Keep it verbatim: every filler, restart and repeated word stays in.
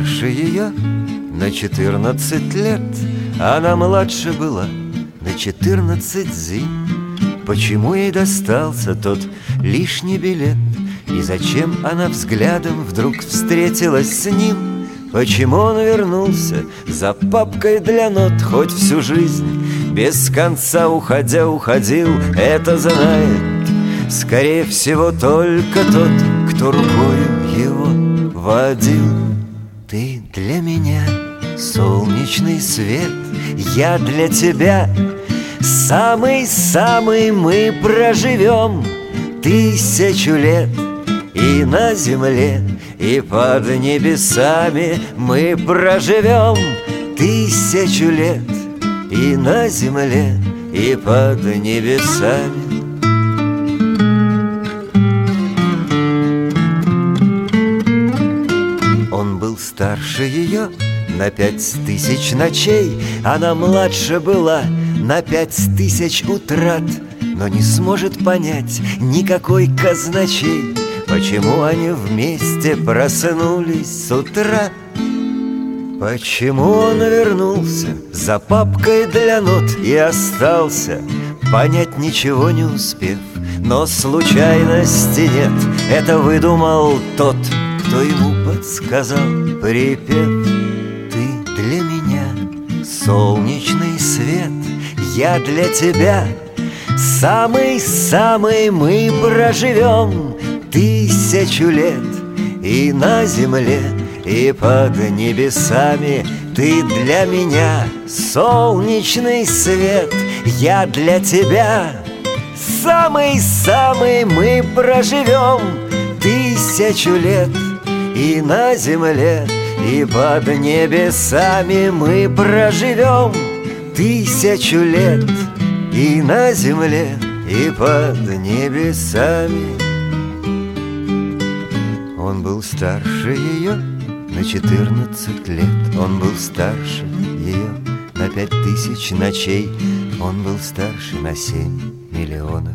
старше ее на четырнадцать лет. Она младше была на четырнадцать зим. Почему ей достался тот лишний билет? И зачем она взглядом вдруг встретилась с ним? Почему он вернулся за папкой для нот? Хоть всю жизнь без конца уходя уходил, это знает, скорее всего, только тот, кто рукою его водил. Ты для меня солнечный свет, я для тебя самый-самый. Мы проживем тысячу лет и на земле, и под небесами. Мы проживем тысячу лет и на земле, и под небесами. Он был старше ее на пять тысяч ночей, она младше была на пять тысяч утрат. Но не сможет понять никакой казначей, почему они вместе проснулись с утра. Почему он вернулся за папкой для нот и остался, понять ничего не успев. Но случайности нет, это выдумал тот, кто ему подсказал припев. Ты для меня солнечный свет, я для тебя самый-самый. Мы проживем тысячу лет и на земле, и под небесами. Ты для меня солнечный свет, я для тебя самый-самый. Мы проживем тысячу лет и на земле, и под небесами. Мы проживем тысячу лет и на земле, и под небесами. Он был старше ее на четырнадцать лет. Он был старше ее на пять тысяч ночей. Он был старше на семь миллионов